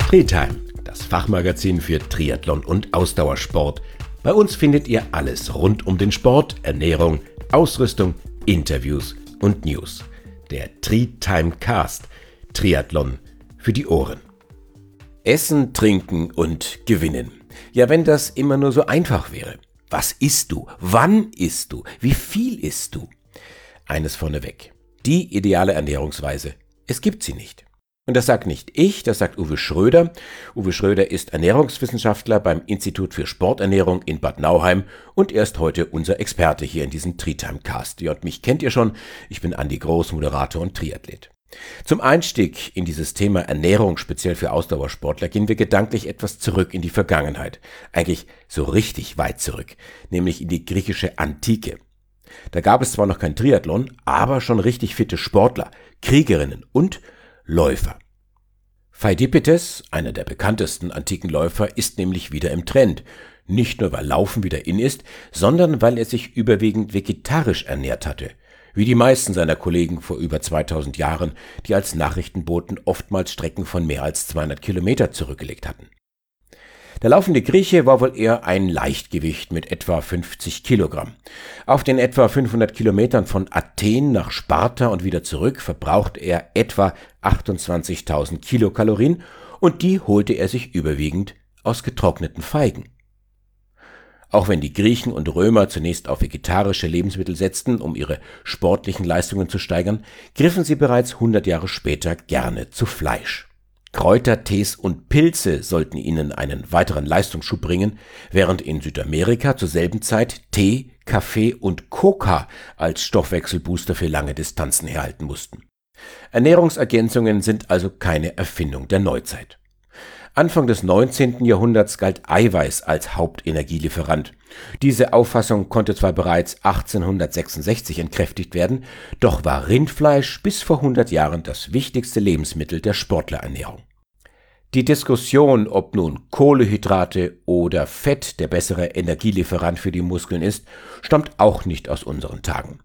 Tri-Time, das Fachmagazin für Triathlon und Ausdauersport. Bei uns findet ihr alles rund um den Sport, Ernährung, Ausrüstung, Interviews und News. Der Tri-Time Cast, Triathlon für die Ohren. Essen, trinken und gewinnen. Ja, wenn das immer nur so einfach wäre. Was isst du? Wann isst du? Wie viel isst du? Eines vorneweg. Die ideale Ernährungsweise. Es gibt sie nicht. Und das sagt nicht ich, das sagt Uwe Schröder. Uwe Schröder ist Ernährungswissenschaftler beim Institut für Sporternährung in Bad Nauheim und er ist heute unser Experte hier in diesem Tri-Time Cast. Ja, und mich kennt ihr schon, ich bin Andi Groß, Moderator und Triathlet. Zum Einstieg in dieses Thema Ernährung, speziell für Ausdauersportler, gehen wir gedanklich etwas zurück in die Vergangenheit. Eigentlich so richtig weit zurück, nämlich in die griechische Antike. Da gab es zwar noch kein Triathlon, aber schon richtig fitte Sportler, Kriegerinnen und Läufer. Pheidippides, einer der bekanntesten antiken Läufer, ist nämlich wieder im Trend. Nicht nur, weil Laufen wieder in ist, sondern weil er sich überwiegend vegetarisch ernährt hatte. Wie die meisten seiner Kollegen vor über 2000 Jahren, die als Nachrichtenboten oftmals Strecken von mehr als 200 Kilometer zurückgelegt hatten. Der laufende Grieche war wohl eher ein Leichtgewicht mit etwa 50 Kilogramm. Auf den etwa 500 Kilometern von Athen nach Sparta und wieder zurück verbrauchte er etwa 28.000 Kilokalorien und die holte er sich überwiegend aus getrockneten Feigen. Auch wenn die Griechen und Römer zunächst auf vegetarische Lebensmittel setzten, um ihre sportlichen Leistungen zu steigern, griffen sie bereits 100 Jahre später gerne zu Fleisch. Kräuter, Tees und Pilze sollten ihnen einen weiteren Leistungsschub bringen, während in Südamerika zur selben Zeit Tee, Kaffee und Coca als Stoffwechselbooster für lange Distanzen herhalten mussten. Ernährungsergänzungen sind also keine Erfindung der Neuzeit. Anfang des 19. Jahrhunderts galt Eiweiß als Hauptenergielieferant. Diese Auffassung konnte zwar bereits 1866 entkräftigt werden, doch war Rindfleisch bis vor 100 Jahren das wichtigste Lebensmittel der Sportlerernährung. Die Diskussion, ob nun Kohlenhydrate oder Fett der bessere Energielieferant für die Muskeln ist, stammt auch nicht aus unseren Tagen.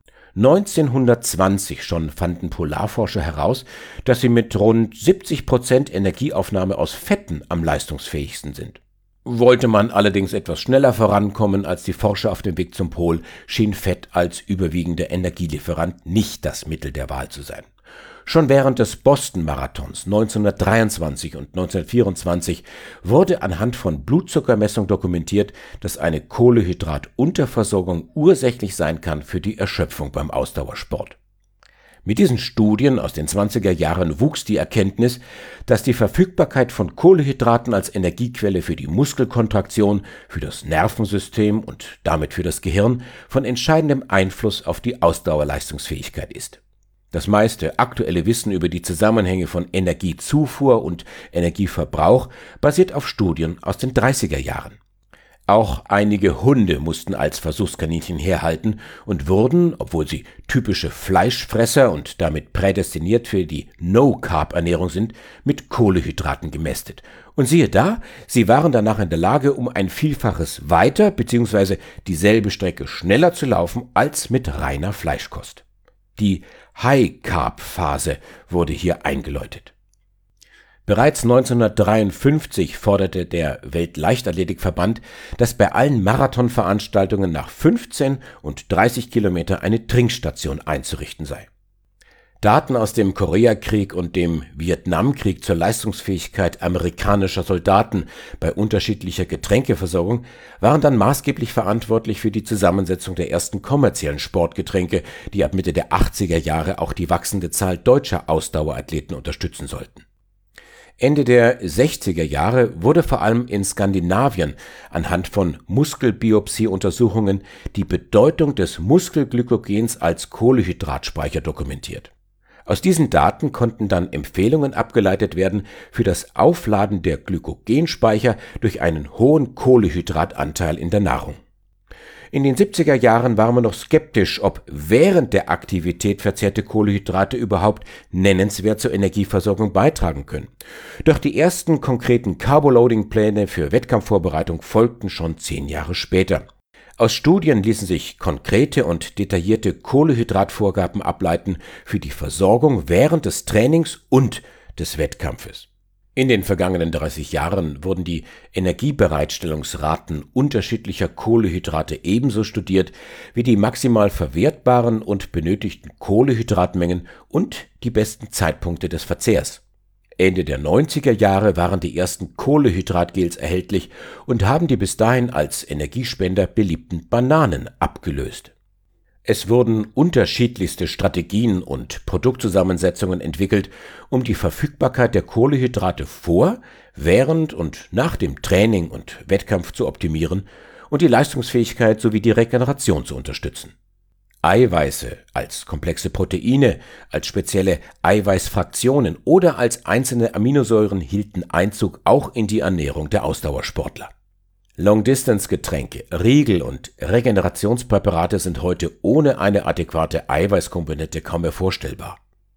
1920 schon fanden Polarforscher heraus, dass sie mit rund 70% Energieaufnahme aus Fetten am leistungsfähigsten sind. Wollte man allerdings etwas schneller vorankommen als die Forscher auf dem Weg zum Pol, schien Fett als überwiegender Energielieferant nicht das Mittel der Wahl zu sein. Schon während des Boston-Marathons 1923 und 1924 wurde anhand von Blutzuckermessung dokumentiert, dass eine Kohlenhydratunterversorgung ursächlich sein kann für die Erschöpfung beim Ausdauersport. Mit diesen Studien aus den 20er Jahren wuchs die Erkenntnis, dass die Verfügbarkeit von Kohlenhydraten als Energiequelle für die Muskelkontraktion, für das Nervensystem und damit für das Gehirn von entscheidendem Einfluss auf die Ausdauerleistungsfähigkeit ist. Das meiste aktuelle Wissen über die Zusammenhänge von Energiezufuhr und Energieverbrauch basiert auf Studien aus den 30er Jahren. Auch einige Hunde mussten als Versuchskaninchen herhalten und wurden, obwohl sie typische Fleischfresser und damit prädestiniert für die No-Carb-Ernährung sind, mit Kohlenhydraten gemästet. Und siehe da, sie waren danach in der Lage, um ein Vielfaches weiter bzw. dieselbe Strecke schneller zu laufen als mit reiner Fleischkost. Die High-Carb-Phase wurde hier eingeläutet. Bereits 1953 forderte der Weltleichtathletikverband, dass bei allen Marathonveranstaltungen nach 15 und 30 Kilometer eine Trinkstation einzurichten sei. Daten aus dem Koreakrieg und dem Vietnamkrieg zur Leistungsfähigkeit amerikanischer Soldaten bei unterschiedlicher Getränkeversorgung waren dann maßgeblich verantwortlich für die Zusammensetzung der ersten kommerziellen Sportgetränke, die ab Mitte der 80er Jahre auch die wachsende Zahl deutscher Ausdauerathleten unterstützen sollten. Ende der 60er Jahre wurde vor allem in Skandinavien anhand von Muskelbiopsie-Untersuchungen die Bedeutung des Muskelglykogens als Kohlehydratspeicher dokumentiert. Aus diesen Daten konnten dann Empfehlungen abgeleitet werden für das Aufladen der Glykogenspeicher durch einen hohen Kohlenhydratanteil in der Nahrung. In den 70er Jahren war man noch skeptisch, ob während der Aktivität verzehrte Kohlenhydrate überhaupt nennenswert zur Energieversorgung beitragen können. Doch die ersten konkreten Carboloading-Pläne für Wettkampfvorbereitung folgten schon 10 Jahre später. Aus Studien ließen sich konkrete und detaillierte Kohlehydratvorgaben ableiten für die Versorgung während des Trainings und des Wettkampfes. In den vergangenen 30 Jahren wurden die Energiebereitstellungsraten unterschiedlicher Kohlenhydrate ebenso studiert wie die maximal verwertbaren und benötigten Kohlehydratmengen und die besten Zeitpunkte des Verzehrs. Ende der 90er Jahre waren die ersten Kohlehydratgels erhältlich und haben die bis dahin als Energiespender beliebten Bananen abgelöst. Es wurden unterschiedlichste Strategien und Produktzusammensetzungen entwickelt, um die Verfügbarkeit der Kohlenhydrate vor, während und nach dem Training und Wettkampf zu optimieren und die Leistungsfähigkeit sowie die Regeneration zu unterstützen. Eiweiße als komplexe Proteine, als spezielle Eiweißfraktionen oder als einzelne Aminosäuren hielten Einzug auch in die Ernährung der Ausdauersportler. Long-Distance-Getränke, Riegel und Regenerationspräparate sind heute ohne eine adäquate Eiweißkomponente kaum mehr vorstellbar.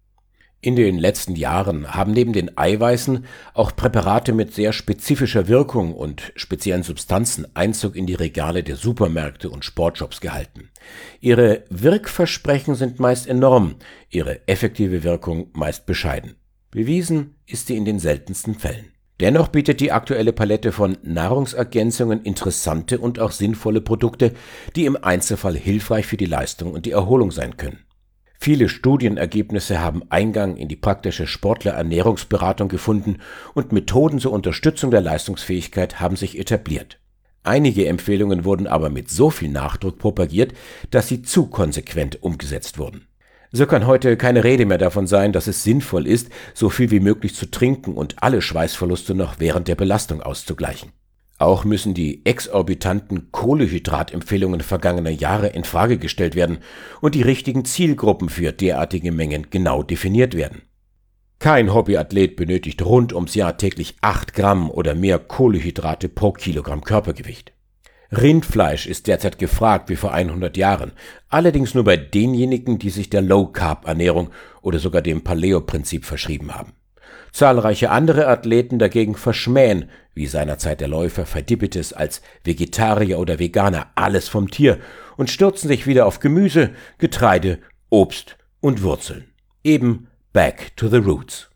In den letzten Jahren haben neben den Eiweißen auch Präparate mit sehr spezifischer Wirkung und speziellen Substanzen Einzug in die Regale der Supermärkte und Sportshops gehalten. Ihre Wirkversprechen sind meist enorm, ihre effektive Wirkung meist bescheiden. Bewiesen ist sie in den seltensten Fällen. Dennoch bietet die aktuelle Palette von Nahrungsergänzungen interessante und auch sinnvolle Produkte, die im Einzelfall hilfreich für die Leistung und die Erholung sein können. Viele Studienergebnisse haben Eingang in die praktische Sportlerernährungsberatung gefunden und Methoden zur Unterstützung der Leistungsfähigkeit haben sich etabliert. Einige Empfehlungen wurden aber mit so viel Nachdruck propagiert, dass sie zu konsequent umgesetzt wurden. So kann heute keine Rede mehr davon sein, dass es sinnvoll ist, so viel wie möglich zu trinken und alle Schweißverluste noch während der Belastung auszugleichen. Auch müssen die exorbitanten Kohlehydratempfehlungen vergangener Jahre in Frage gestellt werden und die richtigen Zielgruppen für derartige Mengen genau definiert werden. Kein Hobbyathlet benötigt rund ums Jahr täglich 8 Gramm oder mehr Kohlenhydrate pro Kilogramm Körpergewicht. Rindfleisch ist derzeit gefragt wie vor 100 Jahren, allerdings nur bei denjenigen, die sich der Low-Carb-Ernährung oder sogar dem Paleo-Prinzip verschrieben haben. Zahlreiche andere Athleten dagegen verschmähen, wie seinerzeit der Läufer Phidippides, als Vegetarier oder Veganer alles vom Tier und stürzen sich wieder auf Gemüse, Getreide, Obst und Wurzeln. Eben back to the roots.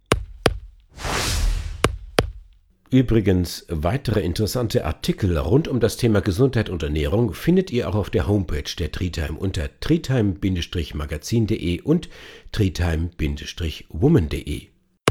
Übrigens, weitere interessante Artikel rund um das Thema Gesundheit und Ernährung findet ihr auch auf der Homepage der Treetime unter treetime-magazin.de und treetime-woman.de.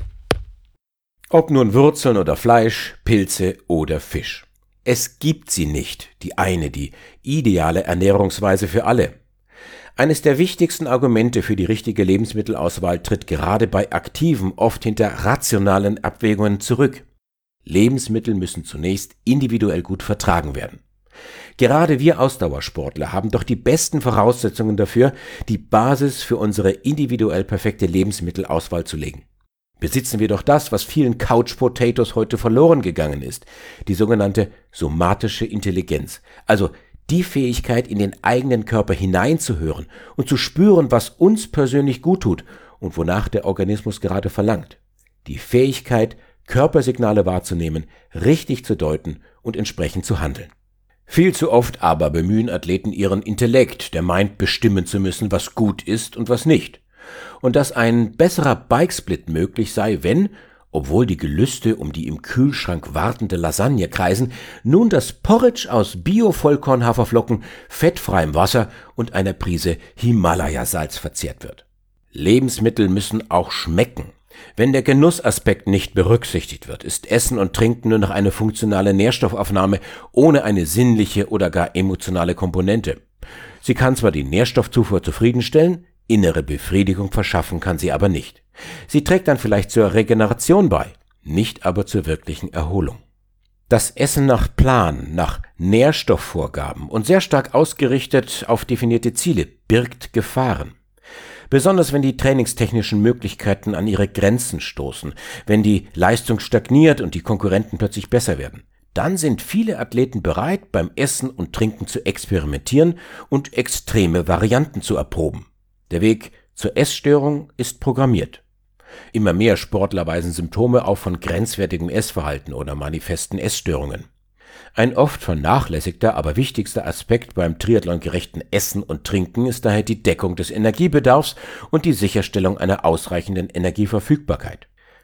Ob nun Wurzeln oder Fleisch, Pilze oder Fisch. Es gibt sie nicht, die ideale Ernährungsweise für alle. Eines der wichtigsten Argumente für die richtige Lebensmittelauswahl tritt gerade bei Aktiven oft hinter rationalen Abwägungen zurück. Lebensmittel müssen zunächst individuell gut vertragen werden. Gerade wir Ausdauersportler haben doch die besten Voraussetzungen dafür, die Basis für unsere individuell perfekte Lebensmittelauswahl zu legen. Besitzen wir doch das, was vielen Couch Potatoes heute verloren gegangen ist, die sogenannte somatische Intelligenz, also die Fähigkeit, in den eigenen Körper hineinzuhören und zu spüren, was uns persönlich gut tut und wonach der Organismus gerade verlangt. Die Fähigkeit, Körpersignale wahrzunehmen, richtig zu deuten und entsprechend zu handeln. Viel zu oft aber bemühen Athleten ihren Intellekt, der meint, bestimmen zu müssen, was gut ist und was nicht. Und dass ein besserer Bikesplit möglich sei, wenn, obwohl die Gelüste um die im Kühlschrank wartende Lasagne kreisen, nun das Porridge aus Bio-Vollkornhaferflocken, fettfreiem Wasser und einer Prise Himalaya-Salz verzehrt wird. Lebensmittel müssen auch schmecken. Wenn der Genussaspekt nicht berücksichtigt wird, ist Essen und Trinken nur noch eine funktionale Nährstoffaufnahme ohne eine sinnliche oder gar emotionale Komponente. Sie kann zwar die Nährstoffzufuhr zufriedenstellen, innere Befriedigung verschaffen kann sie aber nicht. Sie trägt dann vielleicht zur Regeneration bei, nicht aber zur wirklichen Erholung. Das Essen nach Plan, nach Nährstoffvorgaben und sehr stark ausgerichtet auf definierte Ziele birgt Gefahren. Besonders wenn die trainingstechnischen Möglichkeiten an ihre Grenzen stoßen, wenn die Leistung stagniert und die Konkurrenten plötzlich besser werden. Dann sind viele Athleten bereit, beim Essen und Trinken zu experimentieren und extreme Varianten zu erproben. Der Weg zur Essstörung ist programmiert. Immer mehr Sportler weisen Symptome auf von grenzwertigem Essverhalten oder manifesten Essstörungen. Ein oft vernachlässigter, aber wichtigster Aspekt beim triathlongerechten Essen und Trinken ist daher die Deckung des Energiebedarfs und die Sicherstellung einer ausreichenden Energieverfügbarkeit.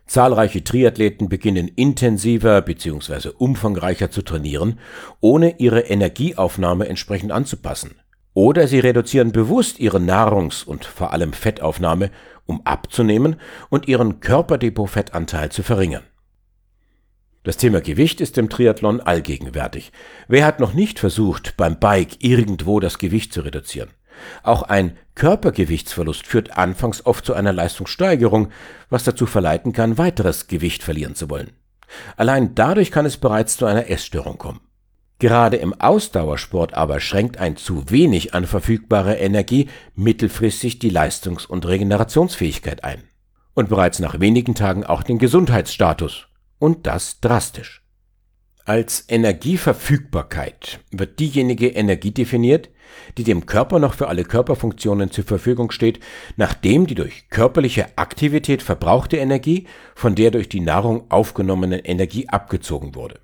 Zahlreiche Triathleten beginnen intensiver bzw. umfangreicher zu trainieren, ohne ihre Energieaufnahme entsprechend anzupassen. Oder sie reduzieren bewusst ihre Nahrungs- und vor allem Fettaufnahme, um abzunehmen und ihren Körperdepotfettanteil zu verringern. Das Thema Gewicht ist im Triathlon allgegenwärtig. Wer hat noch nicht versucht, beim Bike irgendwo das Gewicht zu reduzieren? Auch ein Körpergewichtsverlust führt anfangs oft zu einer Leistungssteigerung, was dazu verleiten kann, weiteres Gewicht verlieren zu wollen. Allein dadurch kann es bereits zu einer Essstörung kommen. Gerade im Ausdauersport aber schränkt ein zu wenig an verfügbarer Energie mittelfristig die Leistungs- und Regenerationsfähigkeit ein. Und bereits nach wenigen Tagen auch den Gesundheitsstatus. Und das drastisch. Als Energieverfügbarkeit wird diejenige Energie definiert, die dem Körper noch für alle Körperfunktionen zur Verfügung steht, nachdem die durch körperliche Aktivität verbrauchte Energie von der durch die Nahrung aufgenommenen Energie abgezogen wurde.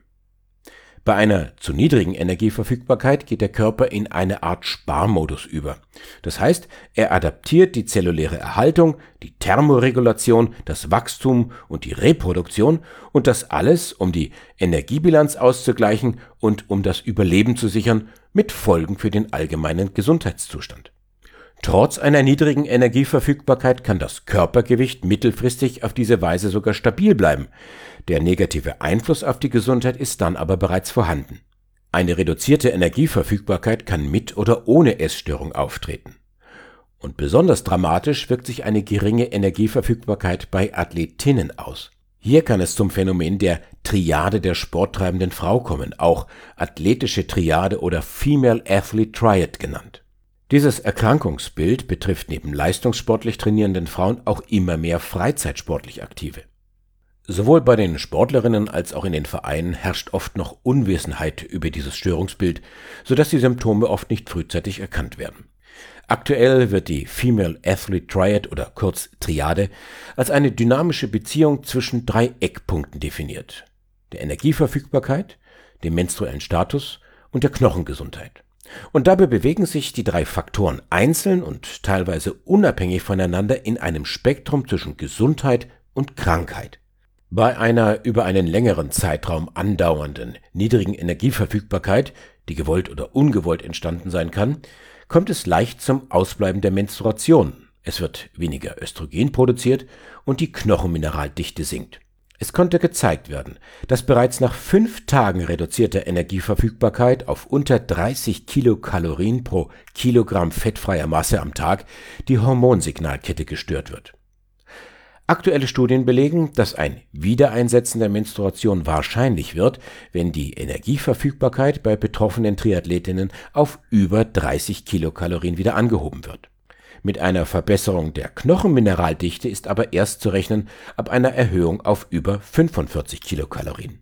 Bei einer zu niedrigen Energieverfügbarkeit geht der Körper in eine Art Sparmodus über. Das heißt, er adaptiert die zelluläre Erhaltung, die Thermoregulation, das Wachstum und die Reproduktion und das alles, um die Energiebilanz auszugleichen und um das Überleben zu sichern, mit Folgen für den allgemeinen Gesundheitszustand. Trotz einer niedrigen Energieverfügbarkeit kann das Körpergewicht mittelfristig auf diese Weise sogar stabil bleiben. Der negative Einfluss auf die Gesundheit ist dann aber bereits vorhanden. Eine reduzierte Energieverfügbarkeit kann mit oder ohne Essstörung auftreten. Und besonders dramatisch wirkt sich eine geringe Energieverfügbarkeit bei Athletinnen aus. Hier kann es zum Phänomen der Triade der sporttreibenden Frau kommen, auch athletische Triade oder Female Athlete Triad genannt. Dieses Erkrankungsbild betrifft neben leistungssportlich trainierenden Frauen auch immer mehr freizeitsportlich Aktive. Sowohl bei den Sportlerinnen als auch in den Vereinen herrscht oft noch Unwissenheit über dieses Störungsbild, sodass die Symptome oft nicht frühzeitig erkannt werden. Aktuell wird die Female Athlete Triad oder kurz Triade als eine dynamische Beziehung zwischen 3 Eckpunkten definiert: der Energieverfügbarkeit, dem menstruellen Status und der Knochengesundheit. Und dabei bewegen sich die 3 Faktoren einzeln und teilweise unabhängig voneinander in einem Spektrum zwischen Gesundheit und Krankheit. Bei einer über einen längeren Zeitraum andauernden niedrigen Energieverfügbarkeit, die gewollt oder ungewollt entstanden sein kann, kommt es leicht zum Ausbleiben der Menstruation. Es wird weniger Östrogen produziert und die Knochenmineraldichte sinkt. Es konnte gezeigt werden, dass bereits nach 5 Tagen reduzierter Energieverfügbarkeit auf unter 30 Kilokalorien pro Kilogramm fettfreier Masse am Tag die Hormonsignalkette gestört wird. Aktuelle Studien belegen, dass ein Wiedereinsetzen der Menstruation wahrscheinlich wird, wenn die Energieverfügbarkeit bei betroffenen Triathletinnen auf über 30 Kilokalorien wieder angehoben wird. Mit einer Verbesserung der Knochenmineraldichte ist aber erst zu rechnen ab einer Erhöhung auf über 45 Kilokalorien.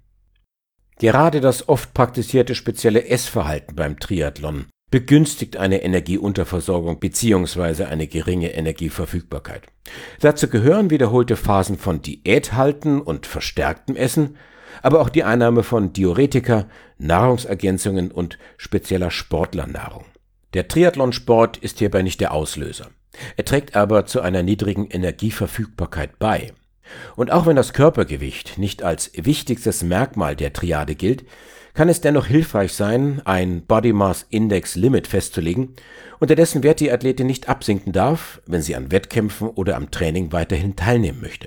Gerade das oft praktizierte spezielle Essverhalten beim Triathlon begünstigt eine Energieunterversorgung bzw. eine geringe Energieverfügbarkeit. Dazu gehören wiederholte Phasen von Diäthalten und verstärktem Essen, aber auch die Einnahme von Diuretika, Nahrungsergänzungen und spezieller Sportlernahrung. Der Triathlonsport ist hierbei nicht der Auslöser. Er trägt aber zu einer niedrigen Energieverfügbarkeit bei. Und auch wenn das Körpergewicht nicht als wichtigstes Merkmal der Triade gilt, kann es dennoch hilfreich sein, ein Body Mass Index Limit festzulegen, unter dessen Wert die Athletin nicht absinken darf, wenn sie an Wettkämpfen oder am Training weiterhin teilnehmen möchte.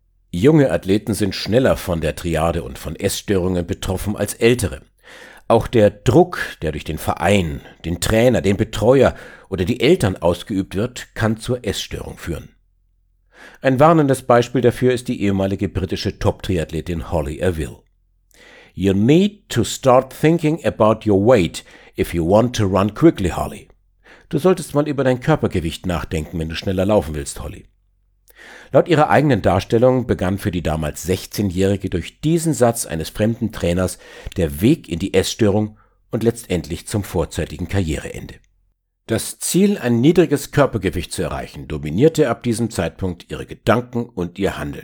Junge Athleten sind schneller von der Triade und von Essstörungen betroffen als ältere. Auch der Druck, der durch den Verein, den Trainer, den Betreuer oder die Eltern ausgeübt wird, kann zur Essstörung führen. Ein warnendes Beispiel dafür ist die ehemalige britische Top-Triathletin Holly Avil. You need to start thinking about your weight if you want to run quickly, Holly. Du solltest mal über dein Körpergewicht nachdenken, wenn du schneller laufen willst, Holly. Laut ihrer eigenen Darstellung begann für die damals 16-Jährige durch diesen Satz eines fremden Trainers der Weg in die Essstörung und letztendlich zum vorzeitigen Karriereende. Das Ziel, ein niedriges Körpergewicht zu erreichen, dominierte ab diesem Zeitpunkt ihre Gedanken und ihr Handeln.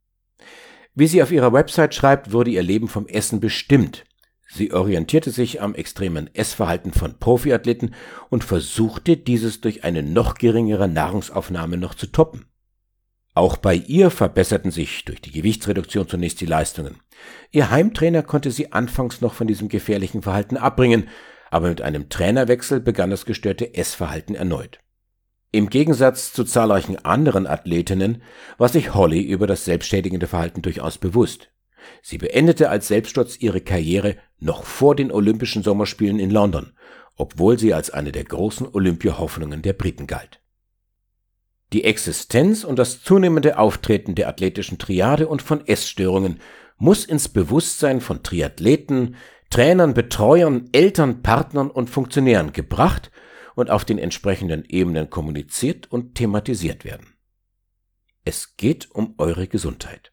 Wie sie auf ihrer Website schreibt, wurde ihr Leben vom Essen bestimmt. Sie orientierte sich am extremen Essverhalten von Profiathleten und versuchte, dieses durch eine noch geringere Nahrungsaufnahme noch zu toppen. Auch bei ihr verbesserten sich durch die Gewichtsreduktion zunächst die Leistungen. Ihr Heimtrainer konnte sie anfangs noch von diesem gefährlichen Verhalten abbringen, aber mit einem Trainerwechsel begann das gestörte Essverhalten erneut. Im Gegensatz zu zahlreichen anderen Athletinnen war sich Holly über das selbstschädigende Verhalten durchaus bewusst. Sie beendete als Selbststurz ihre Karriere noch vor den Olympischen Sommerspielen in London, obwohl sie als eine der großen Olympia-Hoffnungen der Briten galt. Die Existenz und das zunehmende Auftreten der athletischen Triade und von Essstörungen muss ins Bewusstsein von Triathleten, Trainern, Betreuern, Eltern, Partnern und Funktionären gebracht und auf den entsprechenden Ebenen kommuniziert und thematisiert werden. Es geht um eure Gesundheit.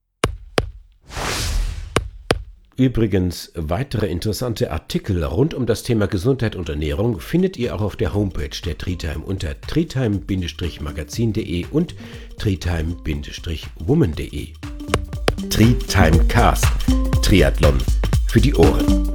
Übrigens, weitere interessante Artikel rund um das Thema Gesundheit und Ernährung findet ihr auch auf der Homepage der Treetime unter treetime-magazin.de und treetime-woman.de. Treetime Cast. Triathlon für die Ohren.